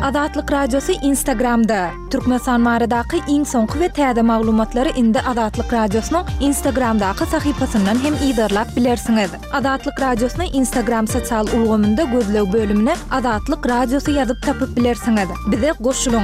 Adatlyk radiosu Instagramda. Türkmenistan maradaky iň soňky we täze maglumatlary indi Adatlyk radiosynyň Instagramdaky sahypasyndan hem ýygyrlap bilersiňiz. Adatlyk radiosynyň Instagram sosial ulgamynda gözleg bölümine Adatlyk radiosu ýazyp tapyp bilersiňiz. Bize goşulyň.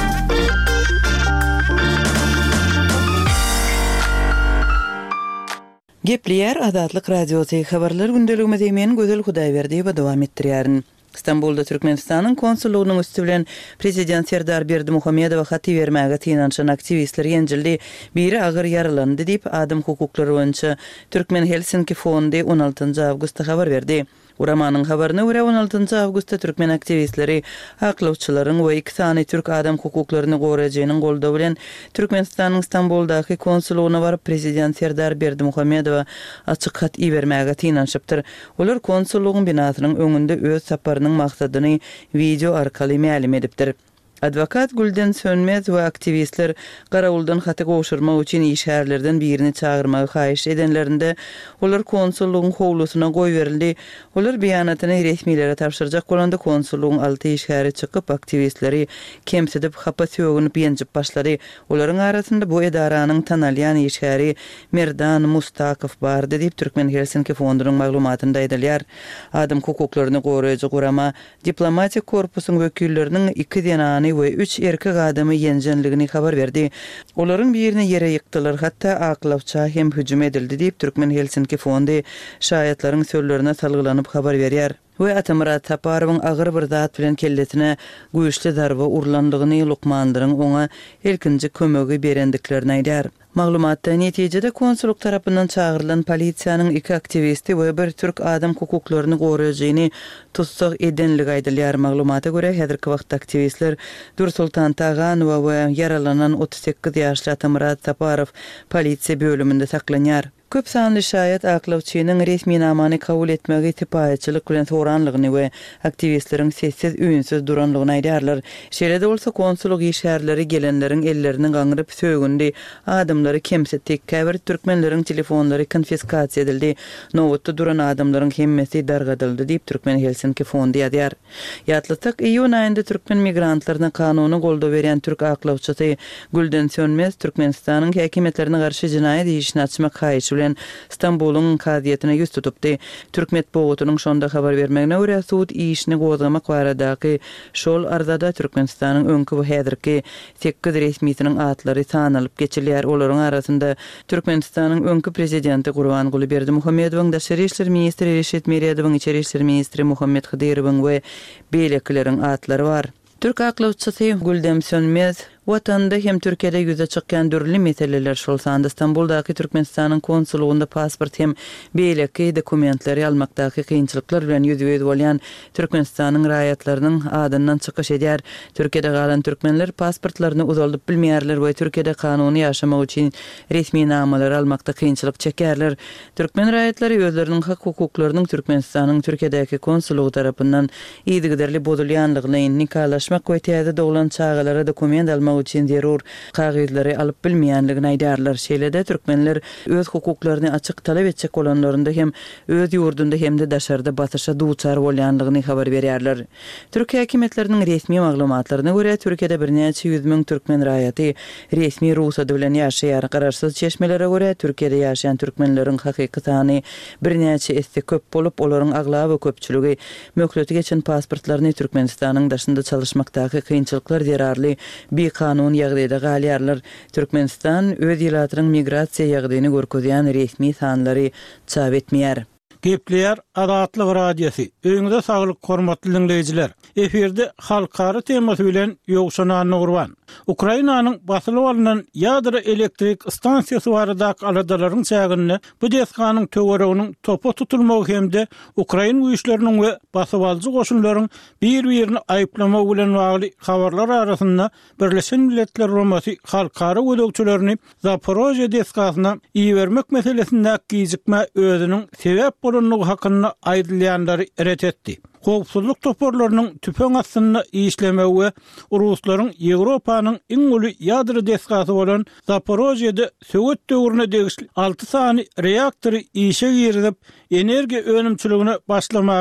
Gepleýär Adatlyk radiosyny habarlar gündeligimizi men Gözel Hudaýberdi we dowam etdirýärin. İstanbulda Türkmenistanyň konsullugynyň üstü bilen prezident Serdar Berdimuhammedow haty bermäge tynançan aktivistler ýenjildi. Biri agyr yaralandy diýip adam hukuklary boýunça Türkmen Helsinki fondy 16 awgustda habar berdi. Uramanyň habaryna görä 16 awgustda Türkmen aktivistleri haklawçylaryň we 2 sany türk adam hukuklaryny gorajagynyň goldawy bilen Türkmenistanyň İstanbuldaky konsullugyna baryp prezident Serdar Berdimuhammedow açyk hat bermäge tynanşypdyr. Olar konsullugyň binasynyň öňünde öz saparynyň maksadyny video arkaly ma'lum edipdir. Advokat Gülden Sönmez we aktivistler garawuldan haty goşurmak üçin işgärlerden birini çağırmagy haýyş edenlerinde olar konsullugyň howlusuna goý berildi. Olar beýanatyny resmiýetlere tapşyrjak bolanda konsullugyň alty işgäri çykyp aktivistleri kemsedip hapa söýgünip ýenjip başlady. Olaryň arasynda bu edaranyň tanalýan işgäri Merdan Mustakow bardy diýip Türkmen Helsinki fondunyň maglumatynda aýdylýar. Adam hukuklaryny goraýjy gurama diplomatik korpusyň wekilleriniň 2 denany we 3 erkek adamy ýenjenligini habar berdi. Olaryň birini ýere ýykdylar, hatda aklawça hem hüjüm edildi diýip Türkmen Helsinki fondy şaýatlaryň sözlerine salgylanyp habar berýär. We Atamurat Taparowyň agyr bir zat bilen kelletine güýçli darba urlandygyny Lukmandyryň oňa ilkinji kömegi berendiklerini aýdýar. Maglumatda netijede konsulluk tarapyndan çağırılan polisiýanyň 2 aktivisti we bir türk adam hukuklaryny gorajagyny tutsak edenligi aýdylýar. Maglumata görä häzirki wagtda aktivistler Dursultan Taganova we yaralanan 38 ýaşly Atamurat Taparow polisiýa bölüminde saklanýar. Köp sanly şaýat aklawçynyň resmi namany kabul etmegi tipaýçylyk bilen soranlygyny we aktivistleriň sessiz üýünsiz duranlygyny aýdýarlar. Şeýle bolsa konsulluk işgärleri gelenleriň ellerini gaňryp söýgündi. Adamlary kemsetdik. Käbir türkmenleriň telefonlary konfiskasiýa edildi. Nowatda duran adamlaryň hemmesi dargadyldy diýip Türkmen Helsinki fondy ýazýar. Ýatlytyk iýun aýynda türkmen migrantlaryna kanuny goldaw beren türk aklawçysy Gülden Sönmez Türkmenistanyň häkimetlerine garşy jinaýat işini açmak haýyşy bilen İstanbul'un kaziýetine ýüz tutupdy. Türk Medeniýetinyň şonda habar bermegine görä sud işini gozgamak baradaky şol arzada Türkmenistanyň öňkü we häzirki 8 resmiýetiniň atlary sanalyp geçilýär. Olaryň arasynda Türkmenistanyň öňkü prezidenti Gurbanguly Berdimuhammedowyň, Daşary işler ministri Reşit Meriýedowyň, Içeri işler ministri Muhammed Hydyrowyň we beýlekleriň atlary bar. Türk aklawçysy Gülden Sönmez watanda hem Türkiýede ýüze çykýan dürli meseleler şol sanda İstanbuldaky Türkmenistanyň konsullugynda pasport hem beýleki dokumentlary almakdaky kynçylyklar bilen ýüzüňiz bolýan Türkmenistanyň raýatlarynyň adyndan çykyş edýär. Türkiýede galan türkmenler pasportlaryny uzaldyp bilmeýärler we Türkiýede kanuny ýaşamak üçin resmi namalar almakda kynçylyk çekýärler. Türkmen raýatlary özleriniň hak hukuklarynyň Türkmenistanyň Türkiýedäki konsullugy tarapyndan ýygyderli bozulýanlygyny nikalaşmak we täze doglan çağalara dokument almak üçin zerur kagydlary alyp bilmeýänligini aýdýarlar. Şeýle-de türkmenler öz hukuklaryny açyk talap etjek bolanlarynda hem öz ýurdunda hem de daşarda batışa duçar bolýanlygyny habar berýärler. Türkiýe häkimetläriniň resmi maglumatlaryna görä Türkiýede birnäçe 100 000 türkmen raýaty resmi ruhsat bilen ýaşaýar. Garaşsyz çeşmelere görä Türkiýede ýaşaýan türkmenleriň hakyky sany birnäçe esde köp bolup olaryň aglaby köpçüligi mökleti geçen pasportlaryny Türkmenistanyň daşynda çalışmakdaky kynçylyklar zerarly bir kanun ýagdaýda galýarlar. Türkmenistan öz ýylatynyň migrasiýa ýagdaýyny görkezýän resmi sanlary çap etmeýär. Gepleýär Adatlyk radiosu. Öňüňizde saglyk hormatly dinleýijiler. Eferde halkary temasy bilen ýogşanan Nurwan. Ukrainanyň basylyp alynan ýadro elektrik stansiýasy baradaky aladalaryň çägini bu deskanyň töwereginiň topa tutulmagy hemde Ukraina güýçleriniň we basyp alyjy goşunlaryň bir-birini aýyplamak bilen bagly habarlar arasynda Birleşen Milletler Romasy halkary ödekçilerini Zaporojye deskasyna iýermek meselesinde gijikme özüniň sebäp bolanlygy hakynda aýdylýanlary ret etdi. Howpsuzlyk toporlarynyň tüpeň astyny işlemegi we Ruslaryň Ýewropanyň iň uly ýadro deskasy bolan Zaporojyede Sowet döwrüne degişli 6 sany reaktory işe girizip energiýa önümçiligini başlamagy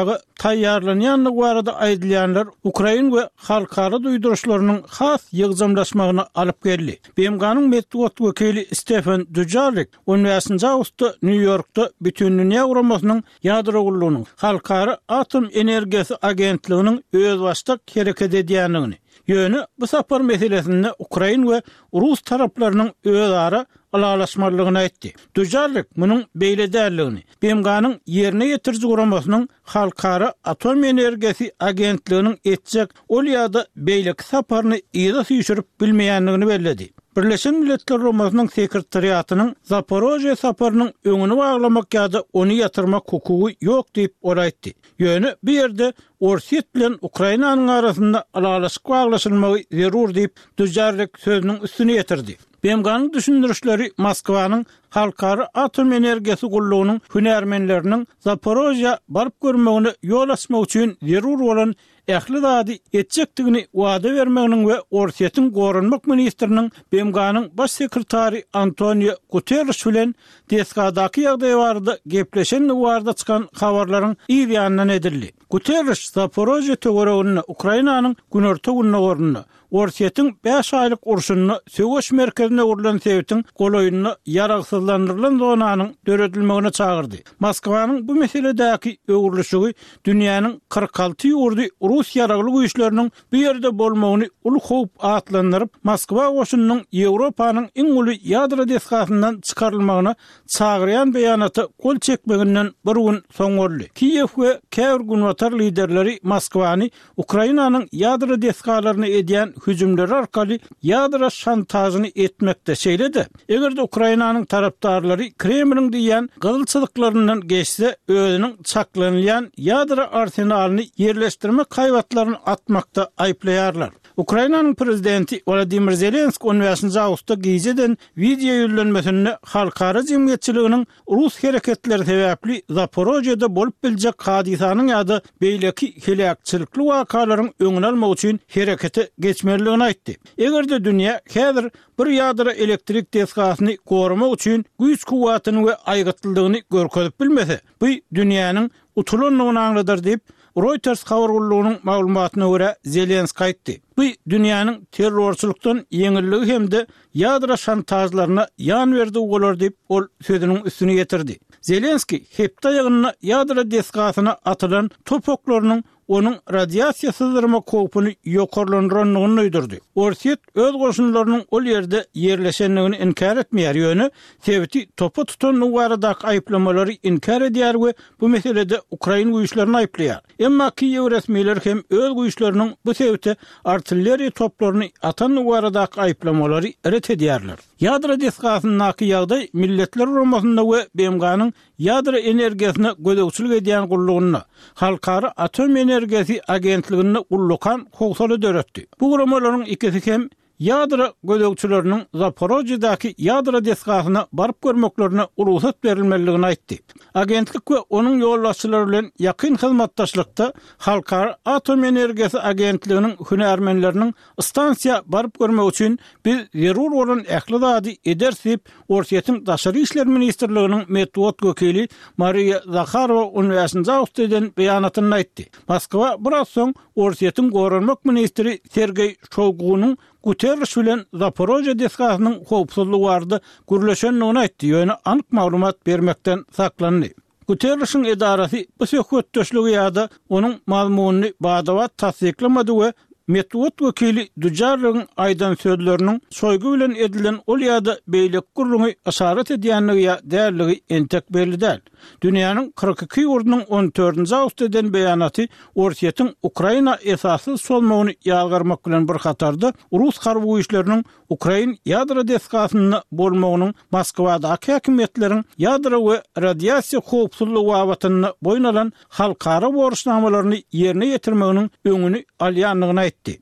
taýýarlanýanlygy barada aýdylýanlar Ukraina we halkara duýduruşlarynyň has ýygzamlaşmagyna alyp geldi. BMG'nyň medeniýet wekili Stefan Dujarric 10 awgustda New Yorkda bütün dünýä guramasynyň ýadro gullugynyň halkara atom energiýasy agentliginiň öz başlyk hereket edýänligini, ýöne bu sapar meselesinde Ukraina we Rus taraplarynyň özara alalaşmalygyny aýtdy. Dujarric munyň beýle däldigini, BMG'nyň ýerine ýetirji guramasynyň halkara atom energiýasy agentliginiň etjek ol ýa-da beýleki saparyny ýa-da süýşürip bilmeýänligini bellädi. Birleşen Milletler Guramasynyň sekretariatynyň Zaporojye saparynyň öňüni baglamak ýa-da ony ýatyrmak hukugy ýok diýip oraýtdy. Ýöne bir ýerde Orsiýet bilen Ukrainanyň arasynda alalaşyk baglaşylmagy zerur diýip Dujarric sözüniň üstüne ýetirdi. BMG'nyň düşündürüşleri Moskwanyň halkara atom energiýasy gullugynyň hünärmenleriniň Zaporojye baryp görmegine ýol açmak üçin zerur bolan ähli zady etjekdigini wada bermeginiň we Orsiýetiň gorunmak ministriniň BMG'nyň baş sekretary Antonio Guterres bilen DSK-daky ýagdaý barada gepleşen barada çykan habarlaryň ýanyndan edildi. Guterres Zaporojye töweregini Ukrainanyň günorta gününe Orsiýetiň 5 aýlyk urşuny söwüş merkezine urulan sebäpden goloýuny ýaragsyzlandyrylan zonanyň döredilmegine çagyrdy. Moskwanyň bu meseledäki öwürlüşigi dünýäniň 46 ýurdy Rus ýaragly güýçleriniň bu ýerde bolmagyny uly howp atlandyryp, Moskwa goşunynyň Ýewropanyň iň uly ýadro deskasyndan çykarylmagyna çagyrýan beýanaty gol çekmeginden bir gün soňurly. Kiýew we käwr günwatar liderleri Moskwany Ukrainanyň ýadro deskalaryny edýän hüjümleri arkaly ýadro şantažyny etmekde şeýledi. Egerde Ukrainanyň tarapdarlary Kremliň diýen gylçylyklaryndan geçse özüniň çaklanýan ýadro arsenalyny ýerleşdirmek haýwatlaryny atmakda aýplaýarlar. Ukrainanyň prezidenti Volodymyr Zelenski 10 awgustda giýjeden video ýollanmasynda halkara jemgyýetçiliginiň Rus hereketleri sebäpli Zaporojyeda bolup biljek hadisanyň ýa-da beýleki helakçylykly wakalaryň öňüni almak üçin herekete geçmerligini aýtdy. Egerde dünýä häzir bir ýadro elektrik deskasyny gorumak üçin güýç kuwatyny we aýgytlylygyny görkezip bilmese, bu dünýäniň utulanlygyny aňladyr diýip Reuters habar gullugynyň maglumatyna görä Zelenski aýtdy. Bu dünýäniň terrorçylykdan ýeňilligi hemde ýadro şantažlaryna ýan berdi bolar diýip ol sözüniň üstüne ýetirdi. Zelenski hepde ýagyna ýadro deskasyna atylan topoklarynyň onun radiasiýa syzdyrma howpuny ýokarlandyranlygyny öýdürdi. Orsiýet öz goşunlarynyň ol ýerde ýerleşenligini inkar etmeýär ýöne sebäti topa tutanlygy baradaky aýplamalary inkar edýär we bu meselede Ukraina güýçlerini aýplaýar. Emma Kiýew resmiýetleri hem öz güýçleriniň bu sebäpde artilleriýa toplaryny atanlygy baradaky aýplamalary ret edýärler. Ýadro deskasynyňky ýagdaý Milletler Guramasynda we BMG'nyň ýadro energiýasyna gödekçilik edýän gullugyny halkara atom energiýasy agentligini ullukan howsaly döretdi. Bu guramalaryň ikisi hem ýadro gödekçileriniň Zaporojyedaky ýadro deskasyna baryp görmeklerine urusat berilmeligini aýtdy. Agentlik we onuň ýollaşçylary bilen ýakyn hyzmatdaşlykda halkara atom energiýasy agentliginiň hünärmenleriniň stansiýa baryp görmek üçin biz zerur bolan ähli zady edersip Orsiýetiň daşary işler ministrliginiň medeniýet wekili Maria Zakharova 10 awgustda beýanatyny aýtdy. Moskwa biraz soň Orsiýetiň gorunmak ministri Sergey Shoigunyň Guterres bilen Zaporojye deskasynyň howpsuzlygy barada gürleşenligini aýtdy. Ýöne anyk maglumat bermekden saklandy. Guterres'in edarasy bu söhbetdeşligi ýa-da onuň mazmunyny badawat tasdiklamady we medeniýet wekili Dujarric'in aýdan sözleriniň soýgu bilen edilen ol ýa-da beýlek gurlugy aşarat edýänligi ýa dälligi entek belli däl. Dünýäniň 42 ýurdunyň 14 awgustda beýanaty Orsiýetiň Ukraina esasy solmagyny ýalgarmak bilen bir hatarda Rus harby güýçleriniň Ukraina ýadro deskasyny bolmagynyň Moskwadaky häkimetleriň ýadro we radiasiýa howpsuzlygy wawatyny boýnalan halkara borçnamalaryny ýerine ýetirmeginiň öňüni alýanlygyny aýtdy.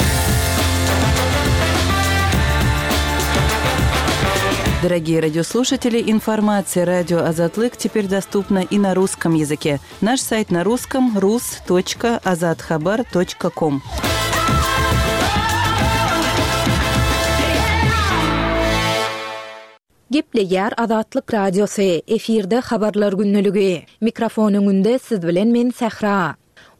Дорогие радиослушатели, информация «Радио Азатлык» теперь доступна и на русском языке. Наш сайт на русском rus.azadkhabar.com. Gepleýär Azatlyk radiosy, efirde habarlar günnüligi. Mikrofonuň önünde siz bilen men Sehra.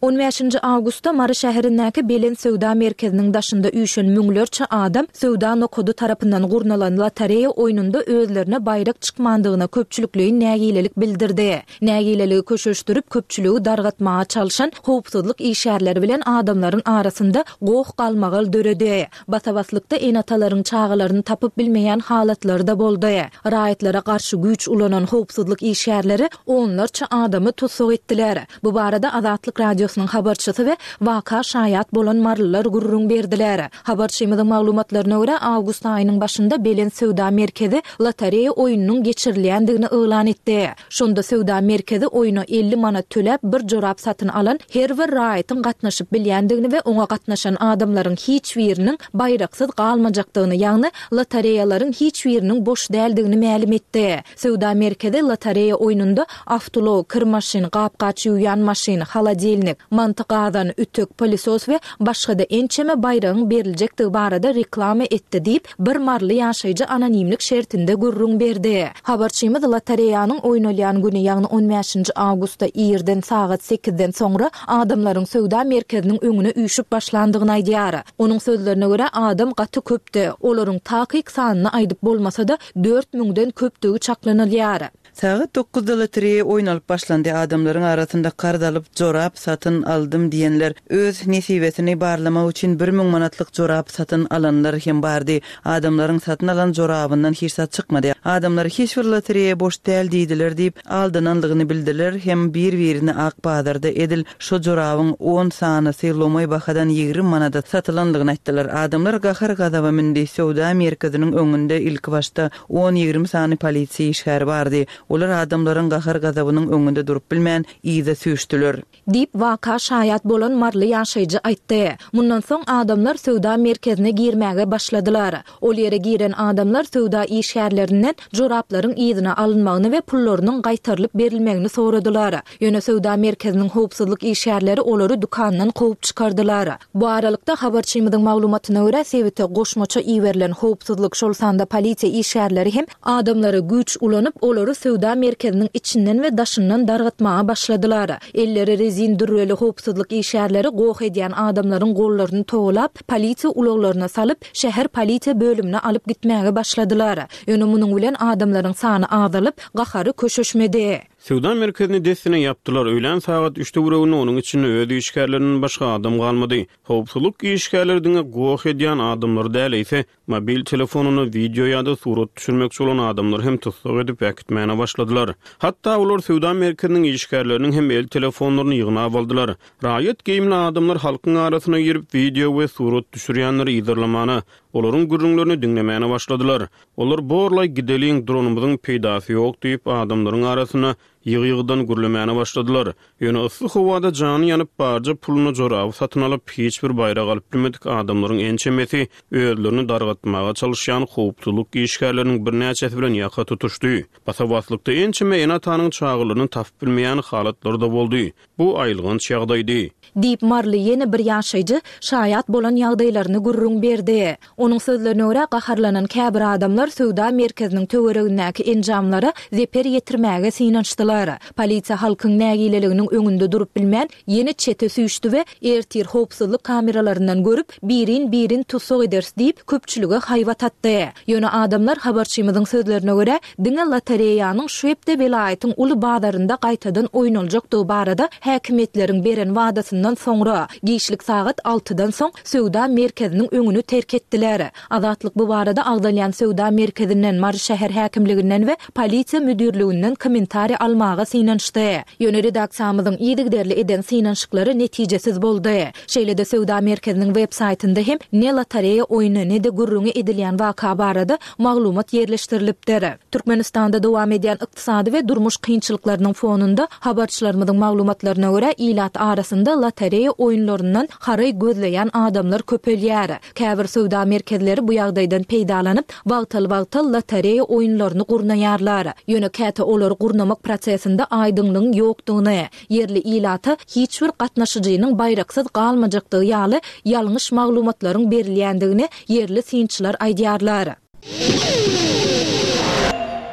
15-nji awgustda Mary şäherindäki Belen Söwda merkeziniň daşynda üýşen müňlerçe adam Söwda nokodu tarapyndan gurnalan lotereya oýnunda özlerine bayrak çykmandygyna köpçülikliň nägilelik bildirdi. Nägileligi köşeşdirip köpçüligi dargatmaga çalşan howpsuzlyk işgärleri bilen adamlaryň arasynda goh galmagal döredi. Batabastlykda enatalaryň çağalaryny tapyp bilmeýän halatlary da boldy. Raýatlara garşy güç ulanan howpsuzlyk işgärleri onlarça adamy tutsak etdiler. Bu barada Azatlyk radiosynyň habarçysy we waka şaýat bolan marlylar gurrun berdiler. Habarçymyzyň maglumatlaryna görä awgust aýynyň başynda Belen Söwda merkezi lotereya oýunynyň geçirilýändigini elan etdi. Şonda Söwda merkezi oýuna 50 manat töläp bir jorap satyn alan her bir raýatyň gatnaşyp bilýändigini we oňa gatnaşan adamlaryň hiç biriniň bayraksyz galmajakdygyny, ýagny lotereyalaryň hiç biriniň boş däldigini ma'lum etdi. Söwda merkezi lotereya oýununda avtolog, kir maşyn, gapgaç ýuýan maşyn, haladelnik, mantyqadan ütük, polisos we başga-da ençeme bayragyň beriljekdigi barada reklama etdi diýip bir marly ýaşaýjy anonimlik şertinde gurrun berdi. Habarçymyz lotereyanyň oýnalýan güni, ýagny 15-nji awgustda ýerden sagat 8-den soňra adamlaryň Söwda merkeziniň öňüne üýşüp başlandygyny aýdýar. Onuň sözlerine görä adam gaty köpdi. Olaryň takyk sanyny aýdyp bolmasa-da 4000-den köpdigi çaklanylýar. Sagat 9-da lotereya oýnalyp başlandy. Adamlaryň arasynda kard alyp jorap satyn aldım diýenler, öz nesibetini barlamak üçin 1000 manatlyk jorap satyn alanlar hem bardy. Adamlaryň satyn alan jorabyndan hirsat çykmady. Adamlar hiç bir lotereya boş däl diýdiler diýip aldananlygyny bildiler. Hem bir-birini ak bazarda edil şu jorabyň 10 sanysy lomoy bahadan 20 manada satylanlygyny aýtdylar. Adamlar gahar gadaba mindi. Söwda merkeziniň öňünde ilk başta 10-20 sany polisiýa işgär bardy. Olar adamlaryň gahar gadabynyň öňünde durup bilmän ýyza süýşdiler. Dip waka şaýat bolan marly ýaşaýjy aýtdy. Mundan soň adamlar Söwda merkezine girmäge başladylar. Ol ýere giren adamlar Söwda işgärlerinden joraplaryň ýyzyna alynmagyny we pullarynyň gaýtarylyp berilmegini soradylar. Ýöne Söwda merkeziniň howpsuzlyk işgärleri olary dukandan gowy çykardylar. Bu aralykda habarçymyzyň maglumatyna görä sebite goşmaça iýerilen howpsuzlyk şol sanda polisiýa işgärleri hem adamlary güç ulanyp olary Söwda merkeziniň içinden we daşyndan dargatmaga başladylar. Elleri rezin dürreli howpsuzlyk işgärleri goh edýän adamlaryň gollaryny toglap, polisiýa ulaglaryna salyp, şäher polisiýa bölümine alyp gitmäge başladylar. Ýöne munyň bilen adamlaryň sany azalyp, gahary köşeşmedi. Söwda merkezini desine yaptılar. Öğlen saat 3'te uğrağını onun için öz işgärlerinin başka adam kalmadı. Howpsuzlyk işgärlerine goh edýän adamlar däl ise mobil telefonunu video ýa-da surat düşürmekçi bolan adamlar hem tutsak edip äkitmäne başladylar. Hatta olar Söwda merkeziniň işgärleriniň hem el telefonlaryny ýygnap aldylar. Raýat geýimli adamlar halkyň arasyna girip video we surat düşürýänleri ýygyrlamany, olaryň gürrüňlerini dinlemäne başladylar. Olar borlay gideliň dronumyzyň peýdasy ýok diýip adamlaryň arasyna ýygy-ýygydan gürlemäne başladylar. Ýöne ysy howada jany ýanyp barja pulunu jorap satyn alyp hiç bir bayrak alyp bilmedik adamlaryň ençemesi özlerini dargatmaga çalışýan howpsuzlyk işgärleriniň bir näçesi bilen ýaka tutuşdy. Basabaslykda ençeme enatanyň çağılaryny tapyp bilmeýän halatlary da boldy. Bu aýylgynç ýagdaýdy. Dip marly ýene bir ýaşaýjy şaýat bolan ýagdaýlaryny gurrun berdi. Onuň sözlerine görä gaharlanan käbir adamlar Söwda merkeziniň töweregindäki enjamlary zeper ýetirmäge synançdylar. Polisiýa halkyň nägileliginiň öňünde durup bilmän ýene çete süýşdi we ertir howpsuzlyk kameralaryndan görüp birin tutsak eders diýip köpçüligi haýbat atdy. Ýöne adamlar habarçymyzyň sözlerine görä diňe lotereyanyň şu hepde welaýatyň uly bazarynda gaýtadan oýnaljakdygy barada häkimetleriň beren wadasyndan soňra giýişlik sagat 6-dan soň Söwda merkeziniň öňüni terk etdiler. Azatlyk bu barada agdalýan Söwda merkezinden Mary şäher häkimliginden we polisiýa müdürliginden kommentari almaga synançdy. Ýöne redaksiýamyzyň ýygyderli eden synançyklary netijesiz boldy. Şeýle-de Söwda merkeziniň web saýtynda hem ne lotereya oýuny ne de gurrun edilýän waka barada maglumat ýerleşdirilipdir. Türkmenistanda dowam edýän ykdysady we durmuş kynçylyklarynyň fonunda habarçylarymyzyň maglumatlaryna görä ilat arasynda lotereya oýunlaryndan haray gözleýän adamlar köpelýär. Käbir Söwda merkezleri bu ýagdaýdan peýdalanyp, wagtal lotereya oýunlaryny gurnaýarlar. Ýöne käte olary gurnamak prosesinde aýdynlygyň ýokdugyny, yerli ilata hiç bir gatnaşyjynyň bayraksyz galmajakdygy ýaly ýalňyş maglumatlaryň berilýändigini yerli synçylar aýdýarlar.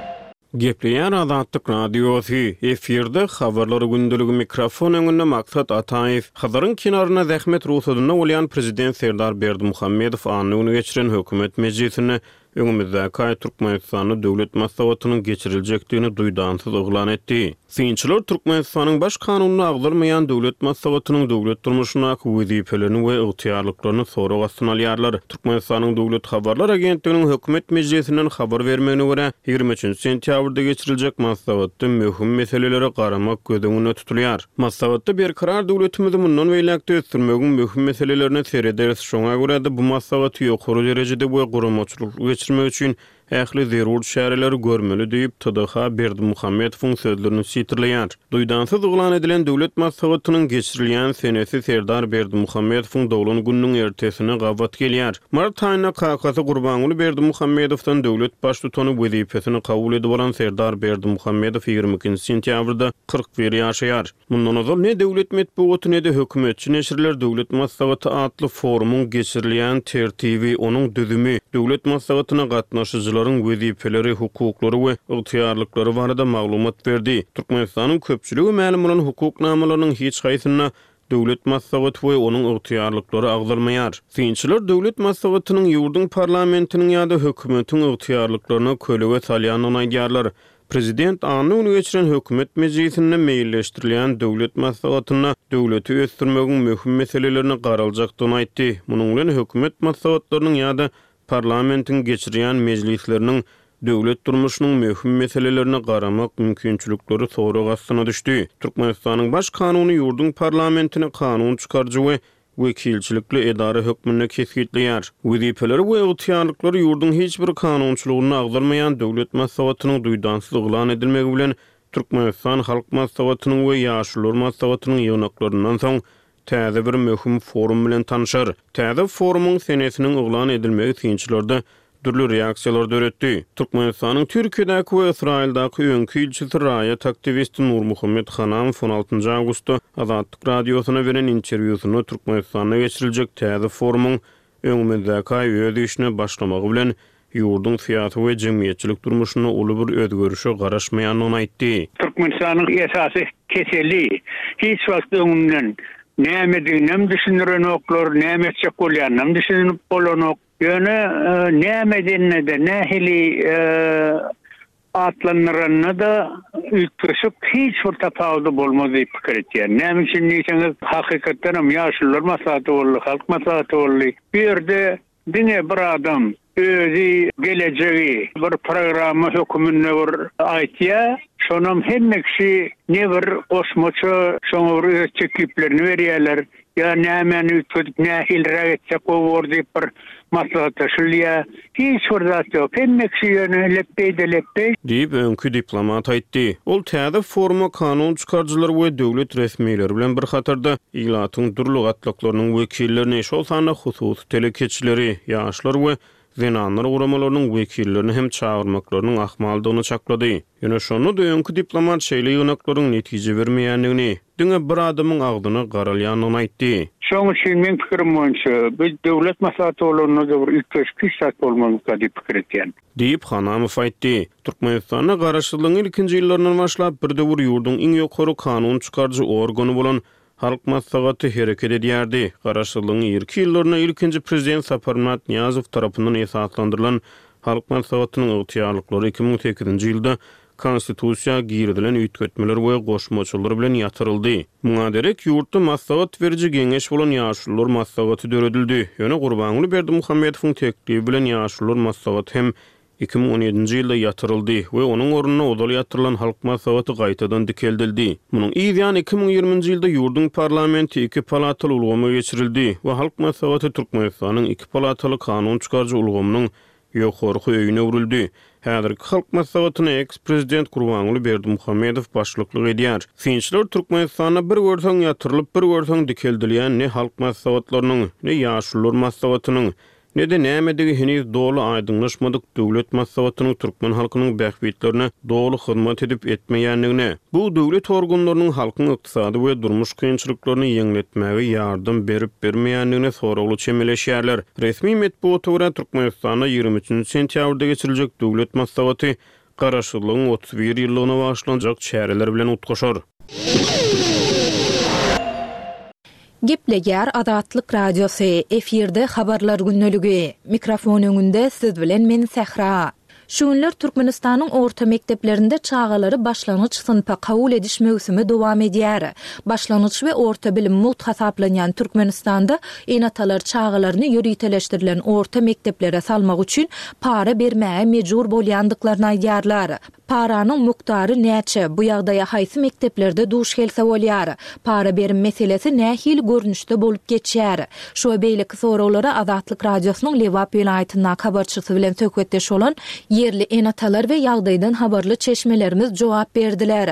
Gepleýän Azatlyk Radiosu efirde habarlary gündüligi mikrofon öňünde Maksat Ataýew Hazaryň kenaryna zähmet ruhsatyna bolýan prezident Serdar Berdimuhammedow anyny geçiren hökümet mejlisini öňümizde Türkmenistany döwlet maslahatynyň geçirilmekdigini duýdansız oglan etdi. Synçylar Türkmenistanyň baş kanunyny agdyrmaýan döwlet maslahatynyň döwlet durmuşyna wezipelerini we ygtyýarlyklaryny soraw astyna alýarlar. Türkmenistanyň döwlet habarlar agentliginiň hökümet mejlisinden habar bermegine görä 23 sentýabrda geçiriljek maslahatda möhüm meselelere garamak gözüňe tutulýar. Maslahatda berkarar döwletimizi mundan beýlekde ösdürmegiň möhüm meselelerini serederiz. Şoňa görä bu maslahaty ýokary derejede we guramaçylyk geçirmek üçin ähli zerur şäherleri görmeli diýip TDH Berdimuhammedowyň sözlerini sitirleýär. Duýdansyz oglan edilen döwlet maslahatynyň geçirilýän senesi Serdar Berdimuhammedowyň dowlany gününiň ertesine gawat gelýär. Mart aýyna kakasy Gurbanuly Berdimuhammedowdan döwlet baş tutany wezipesini kabul edip bolan Serdar Berdimuhammedow 22 sentýabrda 41 ýaşaýar. Mundan ozal ne döwlet medeniýeti ne de hökümetçi neşirler döwlet maslahaty adly forumuň geçirilýän tertibi, onuň düzümi, döwlet maslahatyna gatnaşyjylar wezipeleri, hukuklary we ygtyýarlyklary barada maglumat berdi. Türkmenistanyň köpçüligi ma'lum bolan hukuknamalarynyň hiç gaýsyna döwlet maslahaty we onuň ygtyýarlyklary agdyrmaýar. Synçylar döwlet maslahatynyň ýurdun parlamentiniň ýa-da hökümetiň ygtyýarlyklaryna kölewe salýanyny aýdýarlar. Prezident anyny geçiren hökümet mejlisinde meýilleşdirilýän döwlet maslahatyna döwleti ösdürmegiň möhüm meselelerini garaljakdygyny aýtdy. Munyň bilen hökümet maslahatlarynyň ýa-da parlamentin geçirýän mejlisleriniň döwlet durmuşynyň möhüm meselelerini garamak mümkinçilikleri soraw astyna düşdi. Türkmenistanyň baş kanuny ýurdun parlamentine kanun çykarjy we wekilçilikli edara hökmüne kesgitleýär. Wezipeleri we ygtyýarlyklary ýurdun hiç bir kanunçylygyny agdyrmaýan döwlet maslahatynyň duýdansyz oglan edilmegi bilen Türkmenistan halk maslahatynyň we ýaşlylar maslahatynyň ýygnaklarynyň soň täze bir möhüm forum bilen tanışar. Täze forumuň senesiniň oglan edilmegi synçylarda türlü reaksiýalar döretdi. Türkmenistanyň Türkiýedäki we Israildaky öňkü ilçisi raýat aktivisti Nurmuhammed Hanam 16 awgustda Azatlyk Radiosyna beren interwýusyny Türkmenistanda geçiriljek täze forumuň öňümizdäki öz işine başlamagy bilen ýurdun fiýaty we jemgyýetçilik durmuşyna uly bir özgörüşe garaşmaýanyny aýtdy. Türkmenistanyň esasy keseli hiç wagt öňünden näme düşünýän oklar, näme çekolýan, düşünýän bolan ýöne näme denne de nähili atlanýarna da ýetişip hiç bir tapawdy bolmaz diýip pikir etýär. Näme üçin diýseniz hakykatdan hem ýaşlylar maslahaty boldy, halk maslahaty boldy. Bir ýerde diňe bir adam özü geleceği bir programı hökümünde bir aýtýar. Şonam hemme kişi ne bir osmoça şoňa çekiplerini berýärler. Ya näme ütüp nähil raýatça gowur diýip bir maslahatlaşylýar. Hiç wagt ýok. Hemme kişi ýöne leppey diýip öňkü diplomat aýtdy. Ol täze foruma kanun çykarjylar we döwlet resmiýetleri bilen bir hatarda ýylatyň durly gatlaklarynyň wekillerini, şol sanda hususy telekeçileri, ýaşlar we zenanlar uramalarynyň wekillerini hem çağırmaklarynyň ahmaldygyny çaklady. Ýöne şonu da öňkü diplomat şeýle ýygnaklaryň netije bermeýändigini, diňe bir adamyň agdyny garalýanyny aýtdy. Şoň üçin men pikirim boýunça bu döwlet maslahaty bolanyna da bir ilk şart bolmalydyk diýip pikir etýän. Diýip Hanamow aýtdy. Türkmenistana garaşlygyň ilkinji ýyllaryndan başlap bir döwür ýurdun iň ýokary kanun çykarjy organy bolan halk maslahaty hereket edýärdi. Garaşlygyň ilki ýyllaryna ilkinji prezident Saparmat Niyazow tarapyndan esaslandyrylan halk maslahatynyň ygtyýarlyklary 2008-nji ýylda konstitusiýa girdilen üýtgetmeler we goşmaçylar bilen ýatyryldy. Muňa derek ýurtda maslahat beriji geňeş bolan ýaşlylar maslahaty döredildi. Ýöne Gurbanuly Berdimuhammedowyň teklibi bilen ýaşlylar maslahaty hem 2017-nji ýylda ýatyryldy we onuň ornuna odal ýatyrylan halk maslahaty gaýtadan dikeldildi. Munyň ýa 2020-nji ýylda ýurdun parlamenti 2 palataly ulgama geçirildi we halk maslahaty Türkmenistanyň 2 palataly kanun çykarjy ulgamynyň ýokarky öýüne urildi. Häzirki halk maslahatyna ex-prezident Gurbanuly Berdimuhammedow başlyklyk edýär. Synçylar Türkmenistana bir görseň ýatyrylyp bir görseň dikeldilýän ne halk maslahatlarynyň, ne ýaşlylar maslahatynyň, ne de nämedigi heniz dolu aýdynlaşmadyk döwlet maslahatynyň türkmen halkynyň bähbitlerine dolu hyzmat edip etmeýändigine, bu döwlet organlarynyň halkyň ykdysady we durmuş kynçylyklaryny ýeňletmäge ýardym berip bermeýändigine sorawly çemeleşýärler. Resmi medeniýet Türkmenistana 23 sentýabrda geçiriljek döwlet maslahaty garaşylygyň 31 ýyllygyna başlanjak çäreler bilen utgaşar. Gepleger Adatlyk Radiosu efirde habarlar günneligi. Mikrofon öňünde siz bilen men Sehra. Şu günler Türkmenistanyň orta mekdeplerinde çağalary başlanyç sınıfa kabul ediş mewsimi dowam edýär. Başlanyç we orta bilim mutasaplanan Türkmenistanda enatalar çağalaryny ýöriteleşdirilen orta mekdeplere salmak üçin para bermäge mejbur bolýandyklaryny aýdýarlar. Paranyň muktary näçe? Bu ýagdaýa haýsy mekdeplerde duş gelse bolýar? Para berim meselesi nähil görnüşde bolup geçýär? Şu beýleki sorawlara Adatlyk Radiosynyň Lewap ýylaýatyna habarçysy bilen söhbetdeş bolan yerli enatalar we ýagdaýdan habarly çeşmelerimiz jogap berdiler.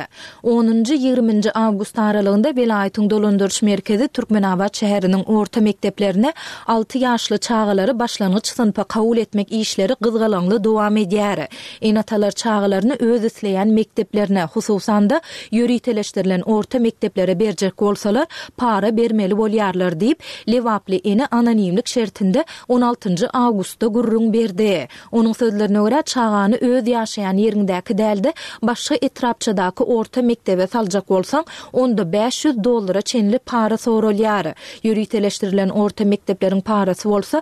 10-20 awgust aralygynda Welaýatyň dolandyrş merkezi Türkmenabad şäheriniň orta mekdeplerine 6 ýaşly çağalary başlanyç sınıfa kabul etmek işleri gyzgalaňly dowam edýär. Enatalar çağalaryny öz isleýän mekteplerine, hususan da ýöriteleşdirilen orta mekteplere berjek bolsalar para bermeli bolýarlar diýip Lewaply ene anonimlik şertinde 16 awgustda gurrun berdi. Onuň sözlerine görä çağany öz ýaşaýan ýeriňdäki dälde başga etrapçydaky orta mektebe saljak bolsaň onda $500 çenli para sorulýar. Ýöriteleşdirilen orta mektepleriň parasy bolsa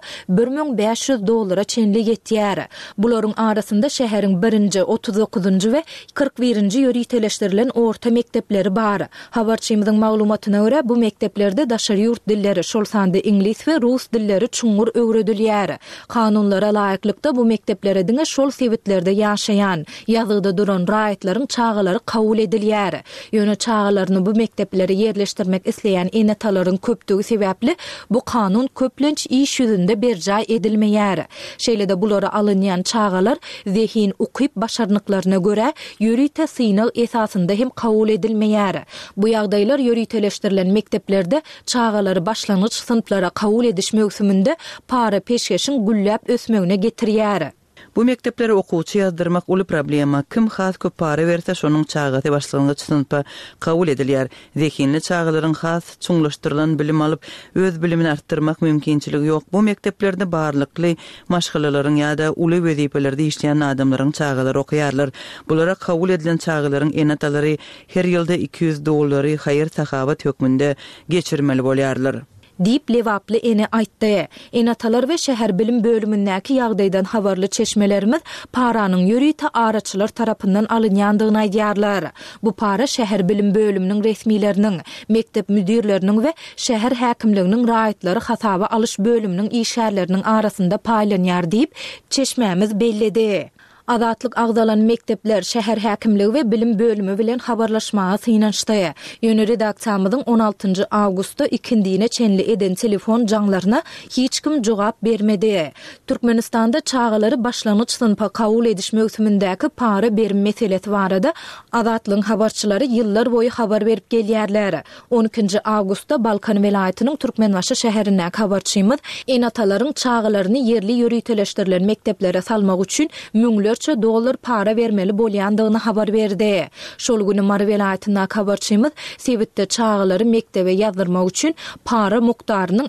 $1500 çenli ýetýär. Bularyň arasynda şäheriň 1-nji, 39-njy we 41-nji ýöriteleşdirilen orta mektepleri bar. Habarçymyzyň maglumatyna görä bu mekteplerde daşary ýurt dilleri, şol sanda ingliz we rus dilleri çuňur öwredilýär. Kanunlara laýyklykda bu mekteplere diňe şol sebetlerde ýaşaýan, ýazgyda duran raýatlaryň çağalary kabul edilýär. Ýöne çağalaryny bu mekteplere ýerleşdirmek isleýän enatalaryň köpdügi sebäpli bu kanun köplenç iş ýüzünde berjä edilmeýär. Şeýle-de bulara alynýan çağalar zehin ukyp başarnyklaryna görä ýörite synaw esasynda hem kabul edilmeýär. Bu ýagdaýlar ýöriteleşdirilen mekteplerde çağalary başlanyç sınıflara kabul ediş mewsüminde para peşkeşin güllap ösmegine getirýär. Bu mekteplere okuwçy ýazdyrmak uly problema. Kim has köp para berse şonuň çağaty başlangyç sınıfa kabul edilýär. Zehinli çağalaryň has çuňlaşdyrylan bilim alyp öz bilimini artdyrmak mümkinçiligi ýok. Bu mekteplerde barlykly maşgalalaryň ýa-da uly wezifelerde işleýän adamlaryň çağalary okuýarlar. Bulara kabul edilen çağalaryň enatalary her ýylda $200 haýyr sahabat hökmünde geçirmeli bolýarlar. Diýip Lewaply ene aýtdy. Enatalar we şäher bilim bölümindäki ýagdaýdan habarly çeşmelerimiz paranyň ýörite araçylar tarapyndan alynýandygyny aýdýarlar. Bu para şäher bilim bölüminiň resmileriniň, mektep müdirleriniň we şäher häkimliginiň raýatlary hasaba alyş bölüminiň işgärleriniň arasynda paýlanýar diýip çeşmemiz bellidi. Adatlyk agdalan mektepler şäher häkimligi we bilim bölümi bilen habarlaşmaga synançdy. Ýöne redaksiýamyzyň 16 awgustda ikindiğine çenli eden telefon jaňlaryna hiç kim jogap bermedi. Türkmenistanda çağalary başlanyç sınıfa kabul ediş mewsümindäki para berim meselesi barada adatlyň habarçylary ýyllar boyu habar berip gelýärler. 12 awgustda Balkan welaýatynyň Türkmenbaşy şäherine habarçymyz enatalaryň çağalaryny yerli ýöriteleşdirilen mekteplere salmak üçin $100 para vermeli bolýandygyny habar berdi. Şol güni Mar welaýatyna habarçymyz sebitde çağalary mektebe ýazdyrmak üçin para mukdarynyň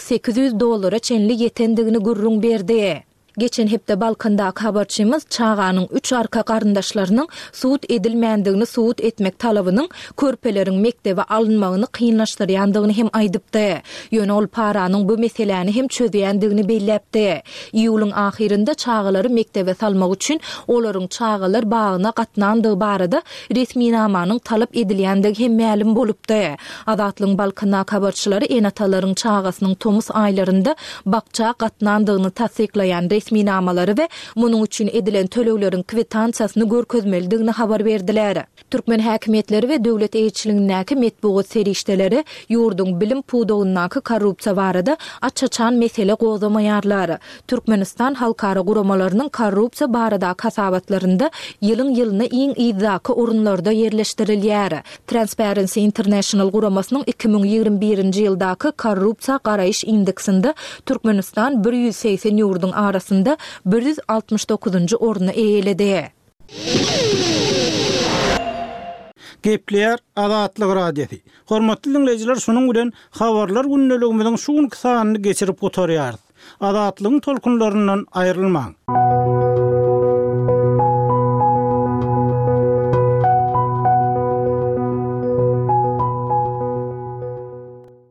$2800 çenli ýetendigini gurrun berdi. Geçen hepde Balkandaky habarçymyz çağanyň 3 arka garyndaşlarynyň suut edilmändigini suut etmek talabynyň körpeleriň mektebe alınmagyny kynlaşdyrýandygyny hem aýdypdy. Ýöne ol paranyň bu meseleni hem çözýändigini belläpdi. Ýylyň ahirinde çağalary mektebe salmak üçin olaryň çağalar bagyna gatnandygy barada resmi namanyň talap edilýändigi hem ma'lum bolupdy. Adatlyň Balkandaky habarçylary enatalaryň çağasynyň tomus aýlarynda bakça gatnandygyny tasdiklaýan resmi namalary we munyň üçin edilen tölegleriň kwitansiýasyny görkezmelidigini habar berdiler. Türkmen häkimetleri we döwlet eýçiligindäki metbuat serişdeleri ýurduň bilim pudugundaky korrupsiýa barada açaçan mesele gozamaýarlar. Türkmenistan halkara guramalarynyň korrupsiýa barada kasabatlarynda ýylyň ýylyna iň ýydaky orunlarda ýerleşdirilýär. Transparency International guramasynyň 2021-nji ýyldaky korrupsiýa garaýyş indeksinde Türkmenistan 180 ýurduň arasynda 169-njy orny eýeledi. Gepleyer Adatlyk Radiosu. Hormatly dinleyijiler, şonuň bilen habarlar günneligimiziň şu sanyny geçirip oturýar. Adatlygyň tolkunlaryndan aýrylmaň.